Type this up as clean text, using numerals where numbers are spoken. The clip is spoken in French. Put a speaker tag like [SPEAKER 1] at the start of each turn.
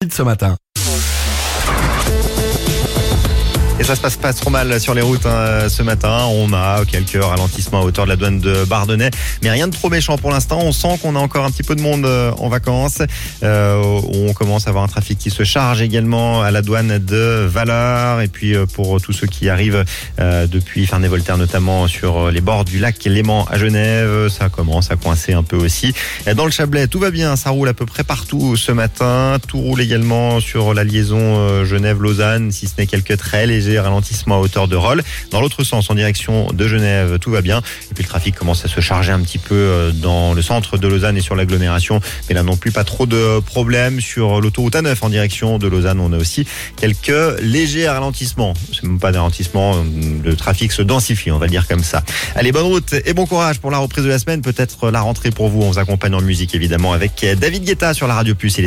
[SPEAKER 1] ce matin.
[SPEAKER 2] Et ça se passe pas trop mal sur les routes ce matin. On a quelques ralentissements à hauteur de la douane de Bardonnay, mais rien de trop méchant pour l'instant. On sent qu'on a encore un petit peu de monde en vacances. On commence à avoir un trafic qui se charge également à la douane de Valeur. Et puis pour tous ceux qui arrivent depuis Ferney-Voltaire, notamment sur les bords du lac Léman à Genève, ça commence à coincer un peu aussi. Dans le Chablais, tout va bien, ça roule à peu près partout ce matin. Tout roule également sur la liaison Genève-Lausanne, si ce n'est quelques très légers ralentissement à hauteur de Rolle. Dans l'autre sens, en direction de Genève, tout va bien. Et puis le trafic commence à se charger un petit peu dans le centre de Lausanne et sur l'agglomération. Mais là non plus, pas trop de problèmes. Sur l'autoroute A9 en direction de Lausanne, on a aussi quelques légers ralentissements. C'est même pas des ralentissements, le trafic se densifie, on va le dire comme ça. Allez, bonne route et bon courage pour la reprise de la semaine. Peut-être la rentrée pour vous. On vous accompagne en musique évidemment avec David Guetta sur la Radio Plus.